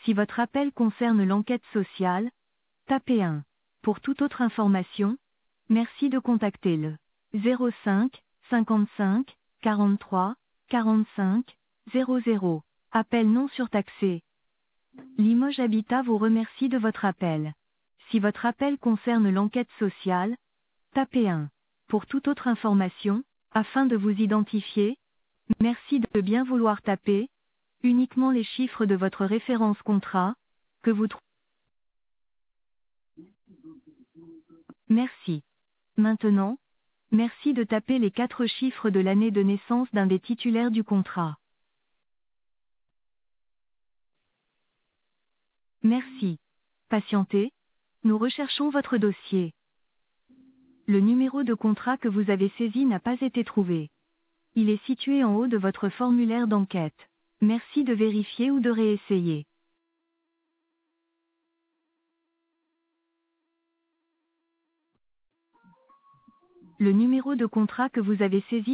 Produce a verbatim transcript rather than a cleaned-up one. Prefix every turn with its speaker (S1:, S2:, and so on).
S1: Si votre appel concerne l'enquête sociale, tapez un. Pour toute autre information, merci de contacter le zéro cinq, cinquante-cinq, quarante-trois, quarante-cinq, zéro zéro. Appel non surtaxé. Limoges Habitat vous remercie de votre appel. Si votre appel concerne l'enquête sociale, tapez un. Pour toute autre information, afin de vous identifier, merci de bien vouloir taper uniquement les chiffres de votre référence contrat, que vous trouvez. Merci. Maintenant, merci de taper les quatre chiffres de l'année de naissance d'un des titulaires du contrat. Merci. Patientez, nous recherchons votre dossier. Le numéro de contrat que vous avez saisi n'a pas été trouvé. Il est situé en haut de votre formulaire d'enquête. Merci de vérifier ou de réessayer. Le numéro de contrat que vous avez saisi